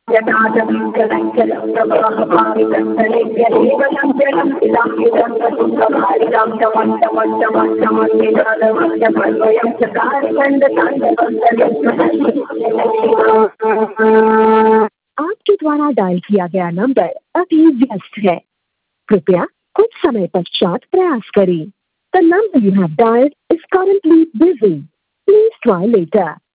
आपके द्वारा डायल किया गया नंबर अभी व्यस्त है। कृपया कुछ समय पश्चात प्रयास करें। The number you have dialed is currently busy. Please try later.